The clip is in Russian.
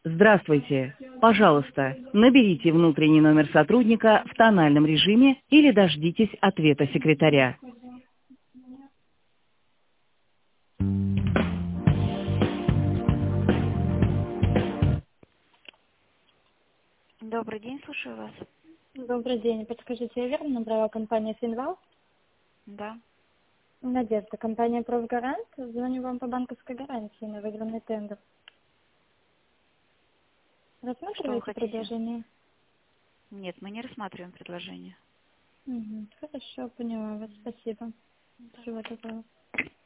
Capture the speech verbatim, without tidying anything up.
Здравствуйте. Пожалуйста, наберите внутренний номер сотрудника в тональном режиме или дождитесь ответа секретаря. Добрый день, слушаю вас. Добрый день. Подскажите, я верно набрала компанию «Финвал»? Да. Надежда, компания «Профгарант». Звоню вам по банковской гарантии на выигранный тендер. Что вы Рассматриваете хотите? предложение? Нет, мы не рассматриваем предложение. Угу. Хорошо, поняла вас. Спасибо. Да. Всего доброго.